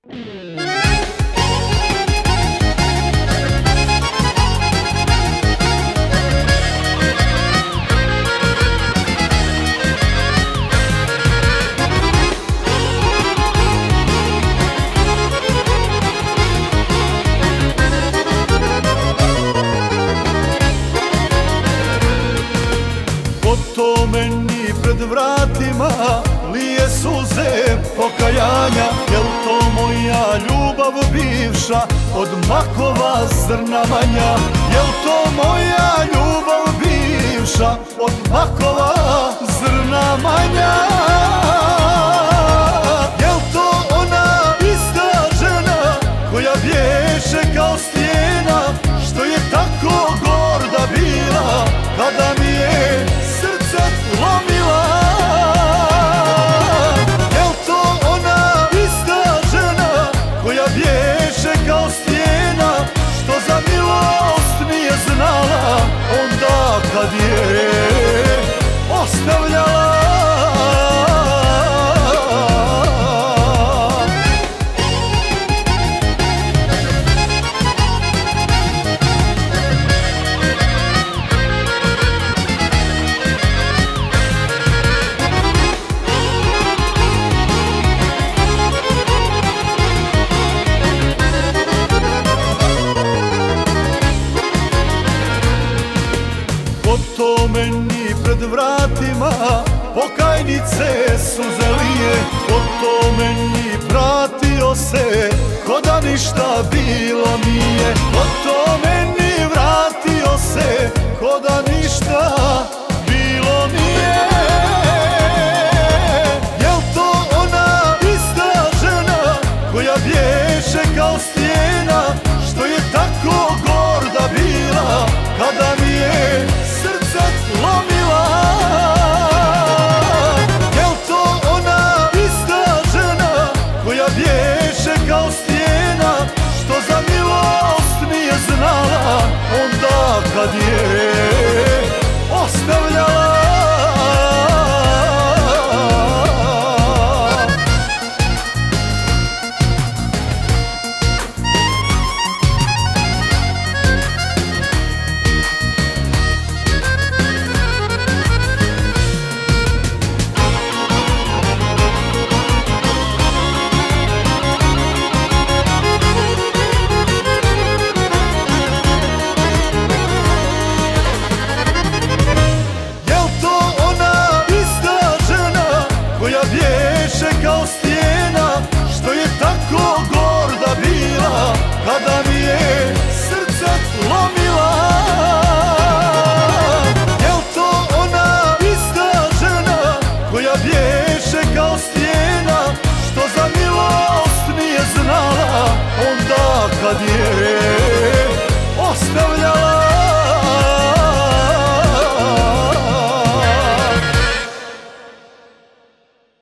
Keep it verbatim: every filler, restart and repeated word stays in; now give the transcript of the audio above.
To meni pred vratima lije suze pokajanja. Jel to moja ljubav bivša od makova zrna manja? Jel to moja ljubav bivša od makova zrna manja? Jel to ona ista žena koja bješe kao stijena, što je tako gorda bila kada mi je srce lomila? Jel to ona ista žena koja bješe kao stijena, što za milost nije znala onda kad je ostavljala? To meni pred vratima pokajnice suze lije. Ko to meni vratio se ko da ništa bilo nije. Ko to meni vratio se ko da ništa bilo nije. Jel to ona ista žena koja bježe